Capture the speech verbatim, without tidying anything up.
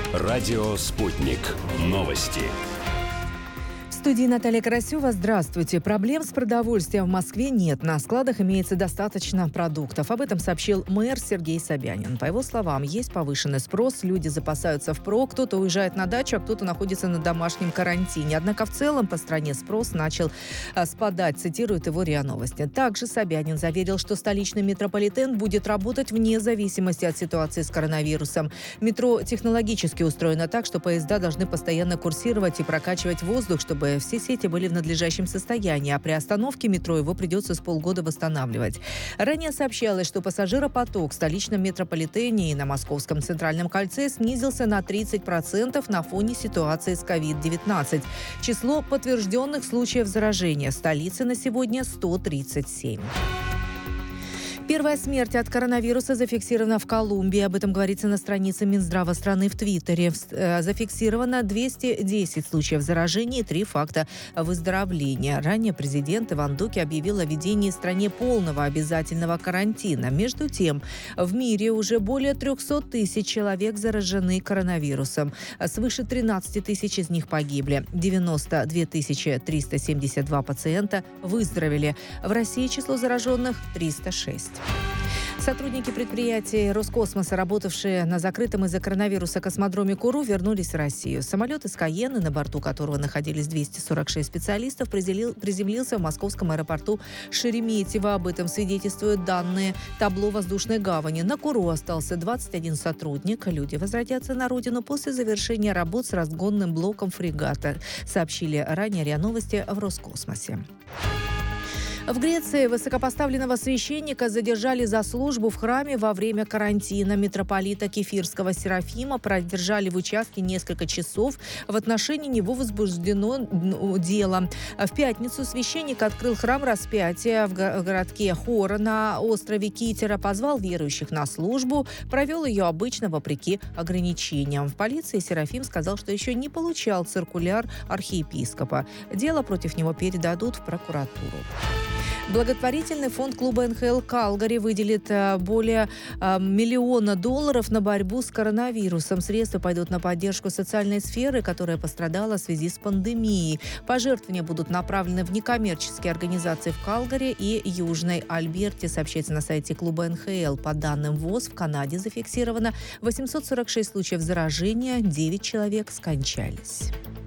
Радио «Спутник». Новости. В студии Наталья Карасева. Здравствуйте. Проблем с продовольствием в Москве нет. На складах имеется достаточно продуктов. Об этом сообщил мэр Сергей Собянин. По его словам, есть повышенный спрос, люди запасаются впрок, кто-то уезжает на дачу, а кто-то находится на домашнем карантине. Однако в целом по стране спрос начал а, спадать, цитирует его РИА Новости. Также Собянин заверил, что столичный метрополитен будет работать вне зависимости от ситуации с коронавирусом. Метро технологически устроено так, что поезда должны постоянно курсировать и прокачивать воздух, чтобы все сети были в надлежащем состоянии, а при остановке метро его придется с полгода восстанавливать. Ранее сообщалось, что пассажиропоток в столичном метрополитене и на Московском центральном кольце снизился на тридцать процентов на фоне ситуации с ковид девятнадцать. Число подтвержденных случаев заражения в столице на сегодня сто тридцать семь. Первая смерть от коронавируса зафиксирована в Колумбии. Об этом говорится на странице Минздрава страны в Твиттере. Зафиксировано двести десять случаев заражения и три факта выздоровления. Ранее президент Иван Дуке объявил о введении в стране полного обязательного карантина. Между тем, в мире уже более триста тысяч человек заражены коронавирусом. Свыше тринадцать тысяч из них погибли. девяносто две тысячи триста семьдесят два пациента выздоровели. В России число зараженных триста шесть. Сотрудники предприятия Роскосмоса, работавшие на закрытом из-за коронавируса космодроме Куру, вернулись в Россию. Самолет из Каена, на борту которого находились двести сорок шесть специалистов, приземлился в московском аэропорту Шереметьево. Об этом свидетельствуют данные табло воздушной гавани. На Куру остался двадцать один сотрудник. Люди возвратятся на родину после завершения работ с разгонным блоком фрегата, сообщили ранее РИА Новости в Роскосмосе. В Греции высокопоставленного священника задержали за службу в храме во время карантина. Митрополита Кефирского Серафима продержали в участке несколько часов. В отношении него возбуждено дело. В пятницу священник открыл храм распятия в городке Хора на острове Китера, позвал верующих на службу, провел ее обычно вопреки ограничениям. В полиции Серафим сказал, что еще не получал циркуляр архиепископа. Дело против него передадут в прокуратуру. Благотворительный фонд клуба эн ха эл «Калгари» выделит более миллиона долларов на борьбу с коронавирусом. Средства пойдут на поддержку социальной сферы, которая пострадала в связи с пандемией. Пожертвования будут направлены в некоммерческие организации в Калгари и Южной Альберте, сообщается на сайте клуба эн ха эл. По данным ВОЗ, в Канаде зафиксировано восемьсот сорок шесть случаев заражения, девять человек скончались.